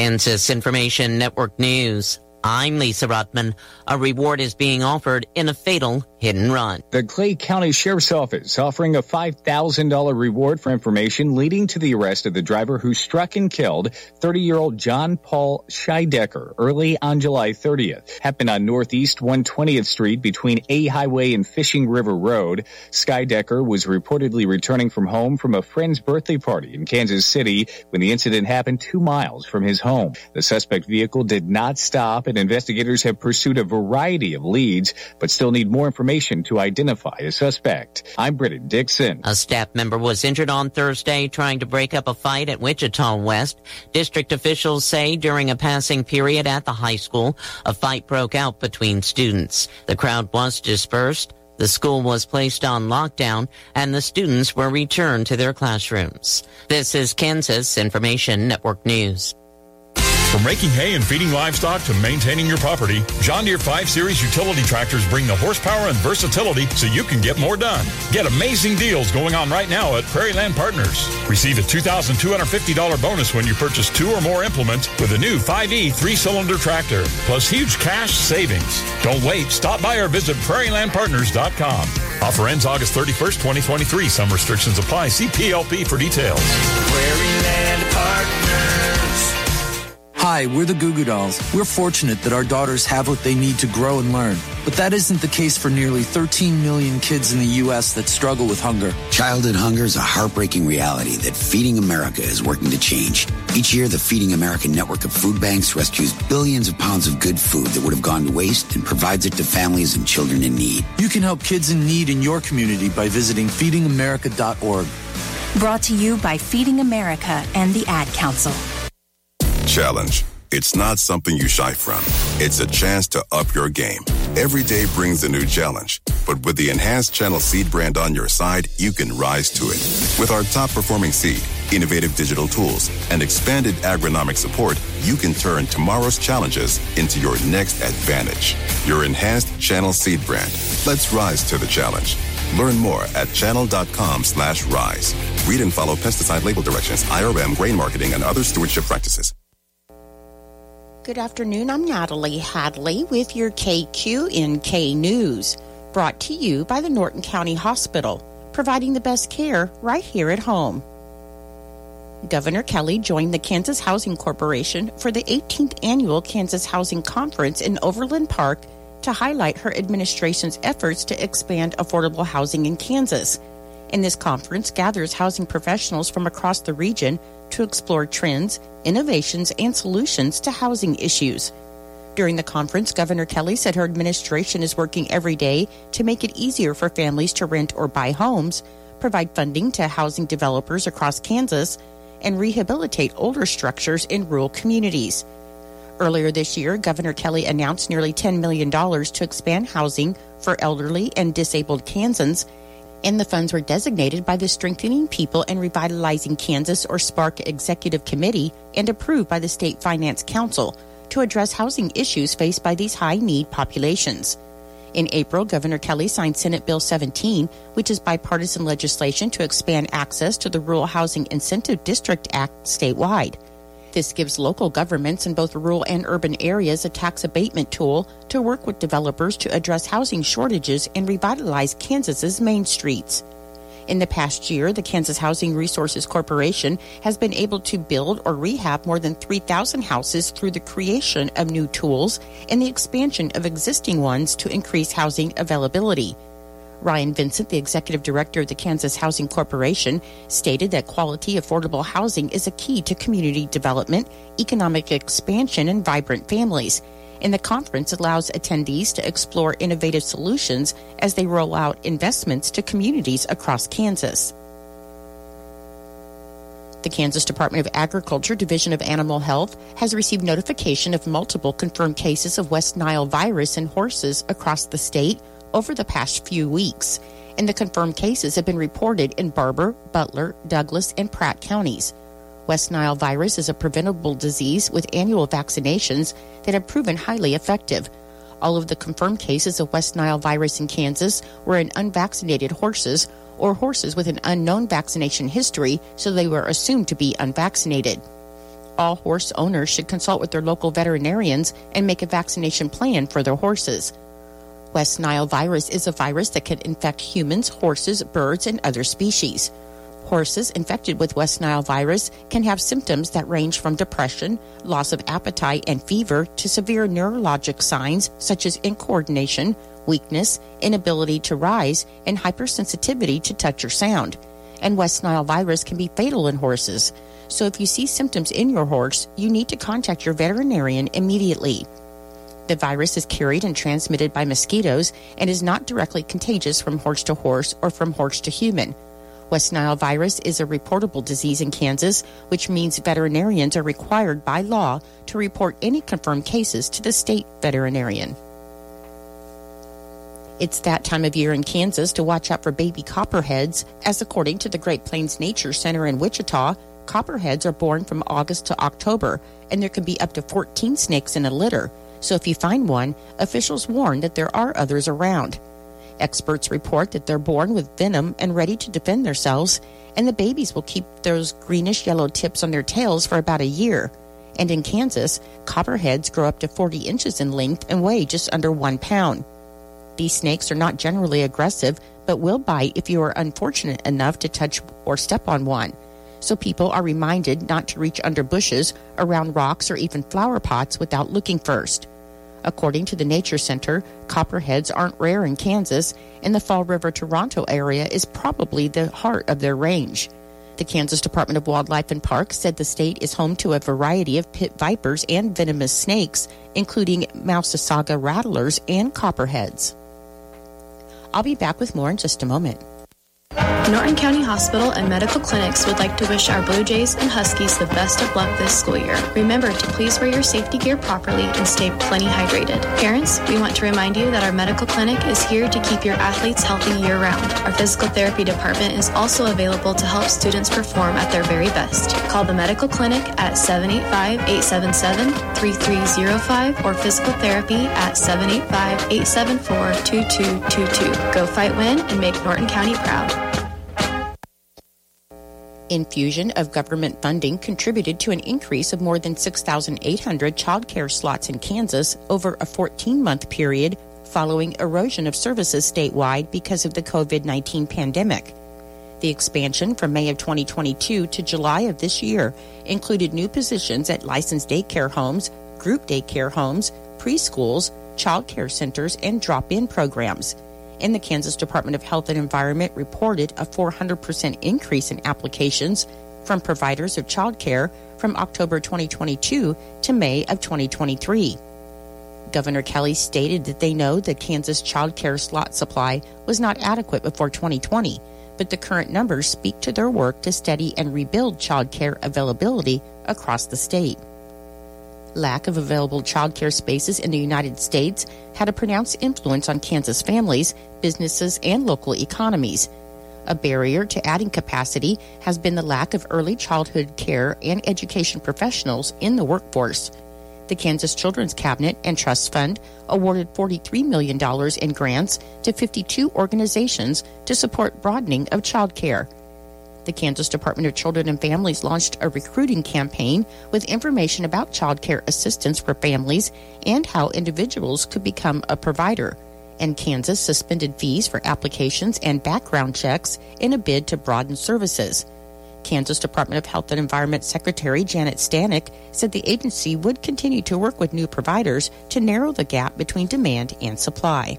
Kansas Information Network News. I'm Lisa Ruttman. A reward is being offered in a fatal hit-and-run. The Clay County Sheriff's Office offering a $5,000 reward for information leading to the arrest of the driver who struck and killed 30-year-old John Paul Scheidecker early on July 30th. Happened on Northeast 120th Street between A Highway and Fishing River Road. Scheidecker was reportedly returning from home from a friend's birthday party in Kansas City when the incident happened 2 miles from his home. The suspect vehicle did not stop, and investigators have pursued a variety of leads, but still need more information to identify the suspect. I'm Britton Dixon. A staff member was injured on Thursday trying to break up a fight at Wichita West. District officials say during a passing period at the high school, a fight broke out between students. The crowd was dispersed. The school was placed on lockdown, and the students were returned to their classrooms. This is Kansas Information Network News. From raking hay and feeding livestock to maintaining your property, John Deere 5 Series utility tractors bring the horsepower and versatility so you can get more done. Get amazing deals going on right now at Prairie Land Partners. Receive a $2,250 bonus when you purchase 2 or more implements with a new 5E 3-cylinder tractor, plus huge cash savings. Don't wait. Stop by or visit prairielandpartners.com. Offer ends August 31st, 2023. Some restrictions apply. See PLP for details. Prairie Land Partners. Hi, we're the Goo Goo Dolls. We're fortunate that our daughters have what they need to grow and learn. But that isn't the case for nearly 13 million kids in the U.S. that struggle with hunger. Childhood hunger is a heartbreaking reality that Feeding America is working to change. Each year, the Feeding America network of food banks rescues billions of pounds of good food that would have gone to waste and provides it to families and children in need. You can help kids in need in your community by visiting feedingamerica.org. Brought to you by Feeding America and the Ad Council. Challenge. It's not something you shy from. It's a chance to up your game. Every day brings a new challenge. But with the enhanced Channel Seed brand on your side, you can rise to it. With our top-performing seed, innovative digital tools, and expanded agronomic support, you can turn tomorrow's challenges into your next advantage. Your enhanced Channel Seed brand. Let's rise to the challenge. Learn more at channel.com/rise. Read and follow pesticide label directions, IRM, grain marketing, and other stewardship practices. Good afternoon, I'm Natalie Hadley with your KQNK News, brought to you by the Norton County Hospital, providing the best care right here at home. Governor Kelly joined the Kansas Housing Corporation for the 18th Annual Kansas Housing Conference in Overland Park to highlight her administration's efforts to expand affordable housing in Kansas. And this conference gathers housing professionals from across the region to explore trends, innovations, and solutions to housing issues. During the conference, Governor Kelly said her administration is working every day to make it easier for families to rent or buy homes, provide funding to housing developers across Kansas, and rehabilitate older structures in rural communities. Earlier this year, Governor Kelly announced nearly $10 million to expand housing for elderly and disabled Kansans, and the funds were designated by the Strengthening People and Revitalizing Kansas, or SPARK, Executive Committee and approved by the State Finance Council to address housing issues faced by these high-need populations. In April, Governor Kelly signed Senate Bill 17, which is bipartisan legislation to expand access to the Rural Housing Incentive District Act statewide. This gives local governments in both rural and urban areas a tax abatement tool to work with developers to address housing shortages and revitalize Kansas's main streets. In the past year, the Kansas Housing Resources Corporation has been able to build or rehab more than 3,000 houses through the creation of new tools and the expansion of existing ones to increase housing availability. Ryan Vincent, the executive director of the Kansas Housing Corporation, stated that quality, affordable housing is a key to community development, economic expansion, and vibrant families. And the conference allows attendees to explore innovative solutions as they roll out investments to communities across Kansas. The Kansas Department of Agriculture Division of Animal Health has received notification of multiple confirmed cases of West Nile virus in horses across the state over the past few weeks, and the confirmed cases have been reported in Barber, Butler, Douglas, and Pratt counties. West Nile virus is a preventable disease with annual vaccinations that have proven highly effective. All of the confirmed cases of West Nile virus in Kansas were in unvaccinated horses or horses with an unknown vaccination history, so they were assumed to be unvaccinated. all horse owners should consult with their local veterinarians and make a vaccination plan for their horses. West Nile virus is a virus that can infect humans, horses, birds, and other species. Horses infected with West Nile virus can have symptoms that range from depression, loss of appetite, and fever to severe neurologic signs such as incoordination, weakness, inability to rise, and hypersensitivity to touch or sound. And West Nile virus can be fatal in horses. So if you see symptoms in your horse, you need to contact your veterinarian immediately. The virus is carried and transmitted by mosquitoes and is not directly contagious from horse to horse or from horse to human. West Nile virus is a reportable disease in Kansas, which means veterinarians are required by law to report any confirmed cases to the state veterinarian. It's that time of year in Kansas to watch out for baby copperheads, as according to the Great Plains Nature Center in Wichita, copperheads are born from August to October, and there can be up to 14 snakes in a litter. So if you find one, officials warn that there are others around. Experts report that they're born with venom and ready to defend themselves, and the babies will keep those greenish-yellow tips on their tails for about a year. And in Kansas, copperheads grow up to 40 inches in length and weigh just under 1 pound. These snakes are not generally aggressive, but will bite if you are unfortunate enough to touch or step on one. So people are reminded not to reach under bushes, around rocks, or even flower pots without looking first. According to the Nature Center, copperheads aren't rare in Kansas, and the Fall River, Toronto area is probably the heart of their range. The Kansas Department of Wildlife and Parks said the state is home to a variety of pit vipers and venomous snakes, including Mousasaga rattlers and copperheads. I'll be back with more in just a moment. Norton County Hospital and Medical Clinics would like to wish our Blue Jays and Huskies the best of luck this school year. Remember to please wear your safety gear properly and stay plenty hydrated. Parents, we want to remind you that our medical clinic is here to keep your athletes healthy year-round. Our physical therapy department is also available to help students perform at their very best. Call the medical clinic at 785-877-3305 or physical therapy at 785-874-2222. Go fight, win, and make Norton County proud. Infusion of government funding contributed to an increase of more than 6,800 child care slots in Kansas over a 14-month period following erosion of services statewide because of the COVID-19 pandemic. The expansion from May of 2022 to July of this year included new positions at licensed daycare homes, group daycare homes, preschools, child care centers, and drop-in programs. And the Kansas Department of Health and Environment reported a 400% increase in applications from providers of child care from October 2022 to May of 2023. Governor Kelly stated that they know the Kansas child care slot supply was not adequate before 2020, but the current numbers speak to their work to steady and rebuild child care availability across the state. Lack of available child care spaces in the United States had a pronounced influence on Kansas families, businesses, and local economies. A barrier to adding capacity has been the lack of early childhood care and education professionals in the workforce. The Kansas Children's Cabinet and Trust Fund awarded $43 million in grants to 52 organizations to support broadening of child care. The Kansas Department of Children and Families launched a recruiting campaign with information about child care assistance for families and how individuals could become a provider. And Kansas suspended fees for applications and background checks in a bid to broaden services. Kansas Department of Health and Environment Secretary Janet Stanek said the agency would continue to work with new providers to narrow the gap between demand and supply.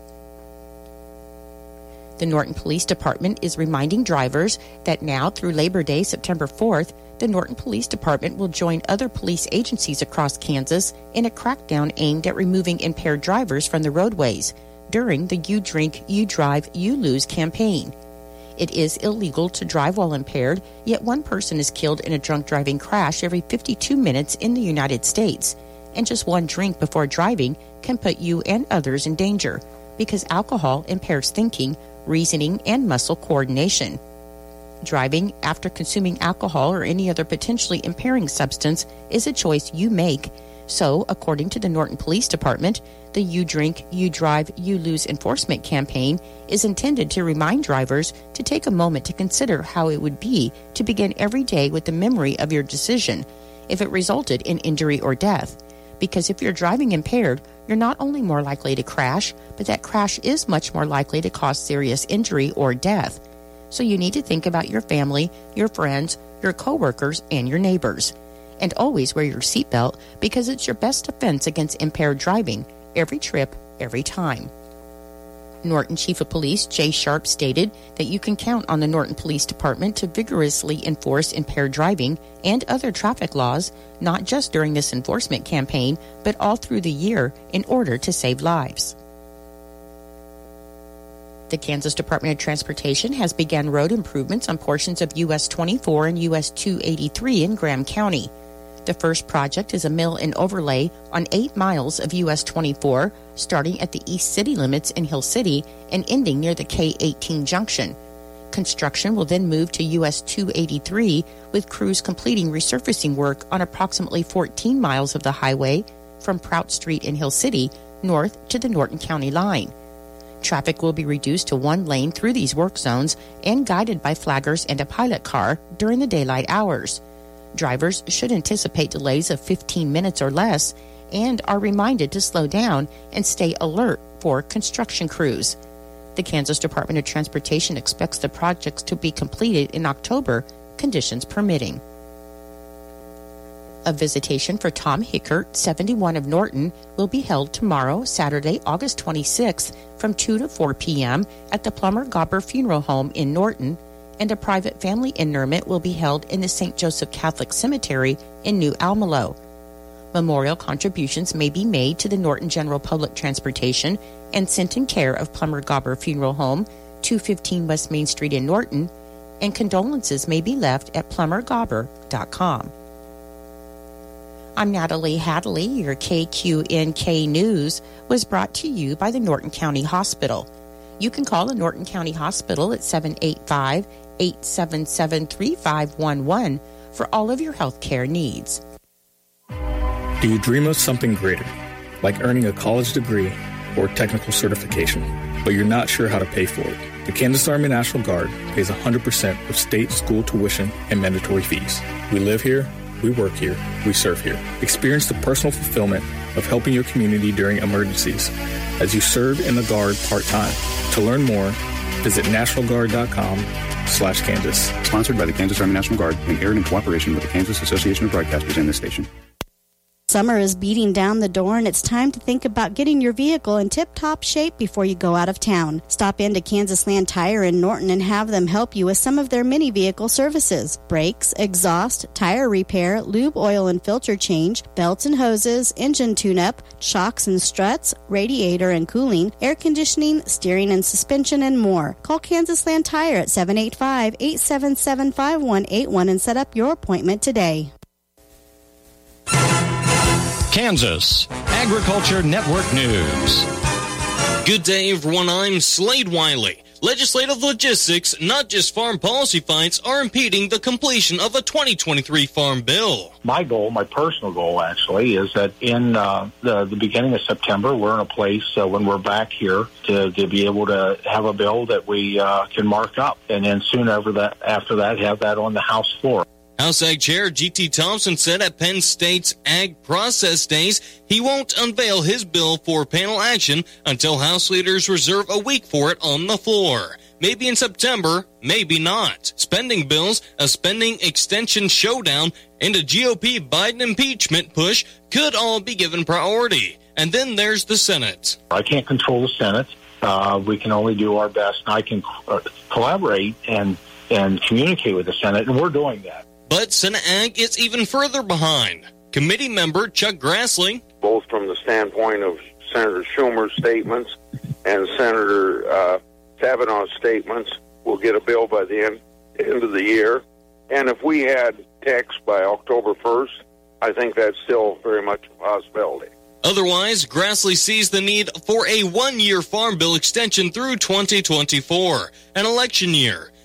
The Norton Police Department is reminding drivers that now through Labor Day, September 4th, the Norton Police Department will join other police agencies across Kansas in a crackdown aimed at removing impaired drivers from the roadways during the You Drink, You Drive, You Lose campaign. It is illegal to drive while impaired, yet one person is killed in a drunk driving crash every 52 minutes in the United States, and just one drink before driving can put you and others in danger because alcohol impairs thinking, reasoning, and muscle coordination. Driving after consuming alcohol or any other potentially impairing substance is a choice you make. So, according to the Norton Police Department, the You Drink, You Drive, You Lose enforcement campaign is intended to remind drivers to take a moment to consider how it would be to begin every day with the memory of your decision if it resulted in injury or death. Because if you're driving impaired, you're not only more likely to crash, but that crash is much more likely to cause serious injury or death. So you need to think about your family, your friends, your coworkers, and your neighbors. And always wear your seatbelt because it's your best defense against impaired driving, every trip, every time. Norton Chief of Police Jay Sharp stated that you can count on the Norton Police Department to vigorously enforce impaired driving and other traffic laws, not just during this enforcement campaign, but all through the year in order to save lives. The Kansas Department of Transportation has begun road improvements on portions of US 24 and US 283 in Graham County. The first project is a mill and overlay on 8 miles of US 24, starting at the east city limits in Hill City and ending near the K-18 junction. Construction will then move to US 283, with crews completing resurfacing work on approximately 14 miles of the highway from Prout Street in Hill City north to the Norton County line. Traffic will be reduced to 1 lane through these work zones and guided by flaggers and a pilot car during the daylight hours. Drivers should anticipate delays of 15 minutes or less and are reminded to slow down and stay alert for construction crews. The Kansas Department of Transportation expects the projects to be completed in October, conditions permitting. A visitation for Tom Hickert, 71 of Norton, will be held tomorrow, Saturday, August 26th, from 2 to 4 p.m. at the Plummer Gobber Funeral Home in Norton, and a private family interment will be held in the St. Joseph Catholic Cemetery in New Almelo. Memorial contributions may be made to the Norton General Public Transportation and sent in care of Plummer Gobber Funeral Home, 215 West Main Street in Norton, and condolences may be left at plummergobber.com. I'm Natalie Hadley. Your KQNK News was brought to you by the Norton County Hospital. You can call the Norton County Hospital at 785-877-3511 for all of your health care needs. Do you dream of something greater, like earning a college degree or technical certification, but you're not sure how to pay for it? The Kansas Army National Guard pays 100% of state school tuition and mandatory fees. We live here, we work here, we serve here. Experience the personal fulfillment of helping your community during emergencies as you serve in the Guard part-time. To learn more, visit nationalguard.com/Kansas. Sponsored by the Kansas Army National Guard and aired in cooperation with the Kansas Association of Broadcasters and this station. Summer is beating down the door, and it's time to think about getting your vehicle in tip-top shape before you go out of town. Stop into Kansas Land Tire in Norton and have them help you with some of their mini vehicle services: brakes, exhaust, tire repair, lube, oil and filter change, belts and hoses, engine tune-up, shocks and struts, radiator and cooling, air conditioning, steering and suspension, and more. Call Kansas Land Tire at 785-877-5181 and set up your appointment today. Kansas Agriculture Network News. Good day, everyone. I'm Slade Wiley. Legislative logistics, not just farm policy fights, are impeding the completion of a 2023 farm bill. My goal, my personal goal actually, is that in the beginning of September, we're in a place when we're back here to be able to have a bill that we can mark up, and then soon after that have that on the House floor. House Ag Chair G.T. Thompson said at Penn State's Ag Process Days he won't unveil his bill for panel action until House leaders reserve a week for it on the floor. Maybe in September, maybe not. Spending bills, a spending extension showdown, and a GOP Biden impeachment push could all be given priority. And then there's the Senate. I can't control the Senate. We can only do our best. I can collaborate and communicate with the Senate, and we're doing that. But Senate Ag is even further behind. Committee member Chuck Grassley, both from the standpoint of Senator Schumer's statements and Senator Kavanaugh's statements, will get a bill by the end of the year. And if we had text by October 1st, I think that's still very much a possibility. Otherwise, Grassley sees the need for a one-year farm bill extension through 2024, an election year.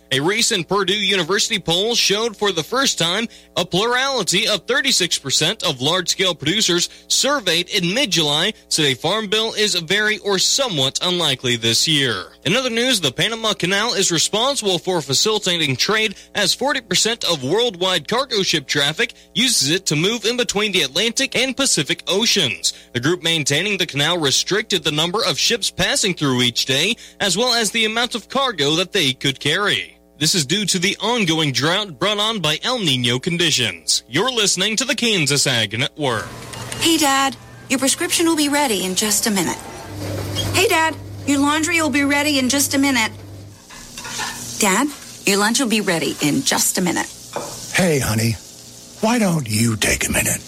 A recent Purdue University poll showed for the first time a plurality of 36% of large-scale producers surveyed in mid-July said a farm bill is very or somewhat unlikely this year. In other news, the Panama Canal is responsible for facilitating trade as 40% of worldwide cargo ship traffic uses it to move in between the Atlantic and Pacific Oceans. The group maintaining the canal restricted the number of ships passing through each day, as well as the amount of cargo that they could carry. This is due to the ongoing drought brought on by El Nino conditions. You're listening to the Kansas Ag Network. Hey, Dad, your prescription will be ready in just a minute. Hey, Dad, your laundry will be ready in just a minute. Dad, your lunch will be ready in just a minute. Hey, honey, why don't you take a minute?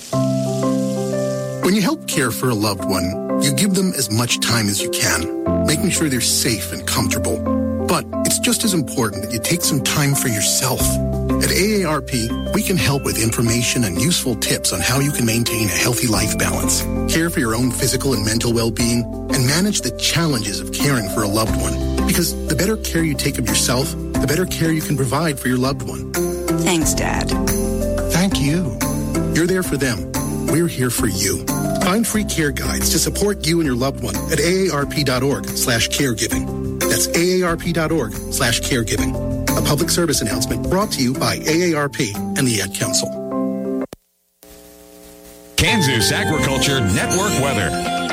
When you help care for a loved one, you give them as much time as you can, making sure they're safe and comfortable. But it's just as important that you take some time for yourself. At AARP, we can help with information and useful tips on how you can maintain a healthy life balance, care for your own physical and mental well-being, and manage the challenges of caring for a loved one. Because the better care you take of yourself, the better care you can provide for your loved one. Thanks, Dad. Thank you. You're there for them. We're here for you. Find free care guides to support you and your loved one at aarp.org/caregiving. That's aarp.org/caregiving. A public service announcement brought to you by AARP and the Ad Council. Kansas Agriculture Network weather.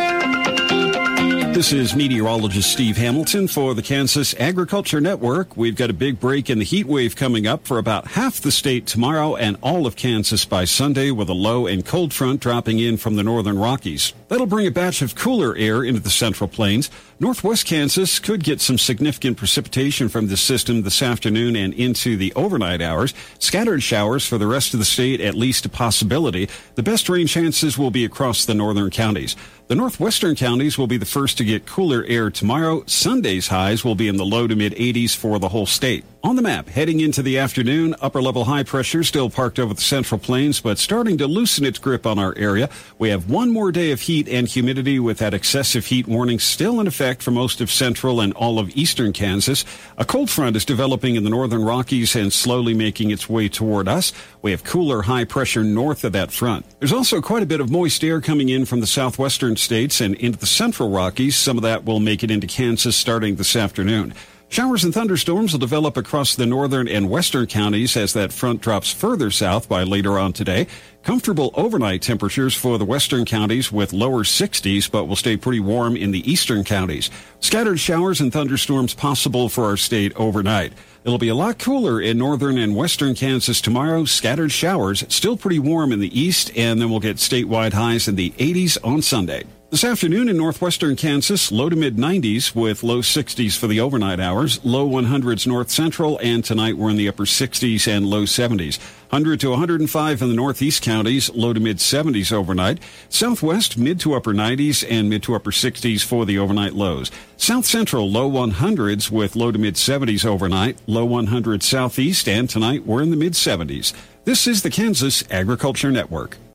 This is meteorologist Steve Hamilton for the Kansas Agriculture Network. We've got a big break in the heat wave coming up for about half the state tomorrow and all of Kansas by Sunday, with a low and cold front dropping in from the northern Rockies. That'll bring a batch of cooler air into the central plains. Northwest Kansas could get some significant precipitation from this system this afternoon and into the overnight hours. Scattered showers for the rest of the state, at least a possibility. The best rain chances will be across the northern counties. The northwestern counties will be the first to get cooler air tomorrow. Sunday's highs will be in the low to mid-80s for the whole state. On the map, heading into the afternoon, upper-level high pressure still parked over the central plains, but starting to loosen its grip on our area. We have one more day of heat and humidity, with that excessive heat warning still in effect for most of central and all of eastern Kansas. A cold front is developing in the northern Rockies and slowly making its way toward us. We have cooler high pressure north of that front. There's also quite a bit of moist air coming in from the southwestern states and into the central Rockies. Some of that will make it into Kansas starting this afternoon. Showers and thunderstorms will develop across the northern and western counties as that front drops further south by later on today. Comfortable overnight temperatures for the western counties with lower 60s, but will stay pretty warm in the eastern counties. Scattered showers and thunderstorms possible for our state overnight. It'll be a lot cooler in northern and western Kansas tomorrow. Scattered showers, still pretty warm in the east, and then we'll get statewide highs in the 80s on Sunday. This afternoon in northwestern Kansas, low to mid-90s with low 60s for the overnight hours, low 100s north central, and tonight we're in the upper 60s and low 70s. 100 to 105 in the northeast counties, low to mid-70s overnight. Southwest, mid to upper 90s and mid to upper 60s for the overnight lows. South central, low 100s with low to mid-70s overnight, low 100 southeast, and tonight we're in the mid-70s. This is the Kansas Agriculture Network.